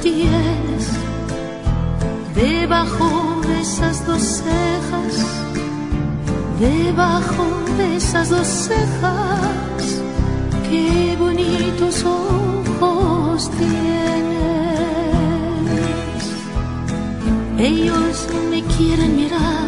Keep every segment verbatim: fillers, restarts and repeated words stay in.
tienes debajo de esas dos cejas, debajo de esas dos cejas, qué bonitos ojos tienes. Ellos me quieren mirar,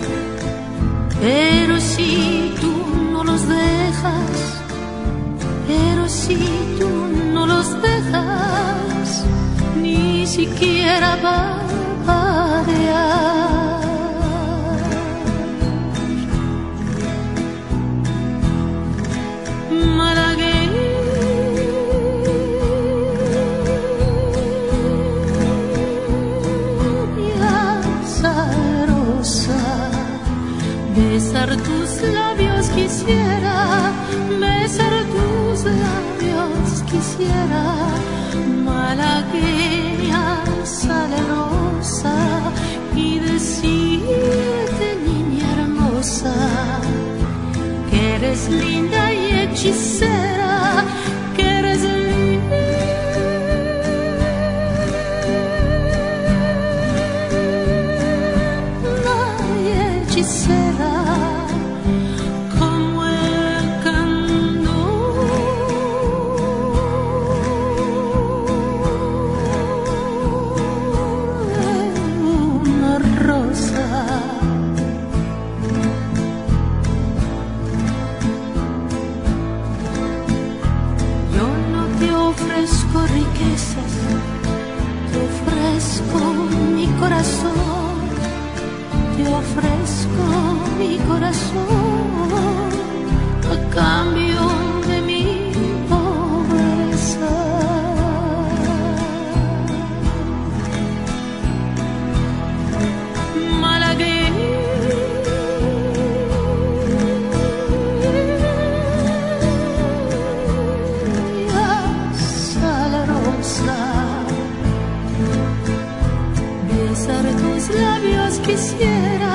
pero si tú no los dejas, pero si tú no los dejas, ni siquiera parpadear. Besar tus labios quisiera, besar tus labios quisiera, malagueña salerosa, y decirte, niña hermosa, que eres linda y hechicera, que eres linda y hechicera. Riquezas, te ofrezco mi corazón, te ofrezco mi corazón a cambio de mi pobreza. Besar tus labios quisiera,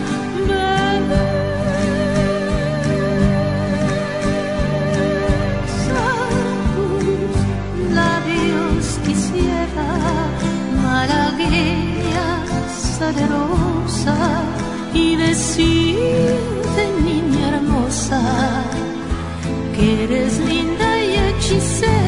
besar tus labios quisiera, malagueña salerosa, y decirte, niña hermosa, que eres linda y hechicera.